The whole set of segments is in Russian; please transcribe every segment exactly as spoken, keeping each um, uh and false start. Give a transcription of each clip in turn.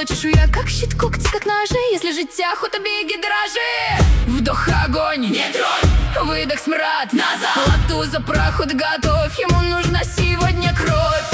чешуя, как щит, когти, как ножи. Если жить охота, беги, дрожи. Вдох огонь, не тронь. Выдох смрад, назад. Латуза, проход, готовь. Ему нужна сегодня кровь.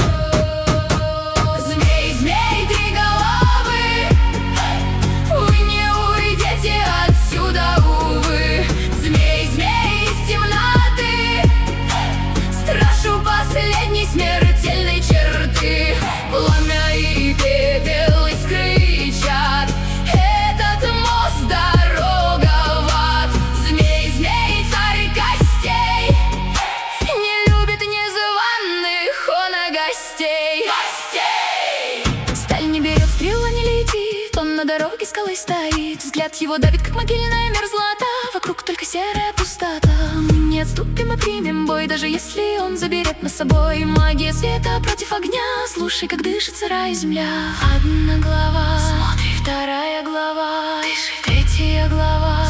Змей, змей, три головы. Вы не уйдете отсюда, увы. Змей, змей из темноты. Страшу последней смертельной черты. Пламя и пепел, искры и чад. Этот мост, дорога в ад. Змей, змей, царь костей. Не любит незваных он и гостей. Гостей! Сталь не берет, стрела не летит. Он на дороге скалой стоит. Взгляд его давит, как могильная мерзлота. Вокруг только серая пустота. Мы не отступим и примем бой, даже если он заберет нас с собой. Магия света против огня. Слушай, как дышит сырая земля. Одна глава, смотри, вторая глава, дыши, третья глава.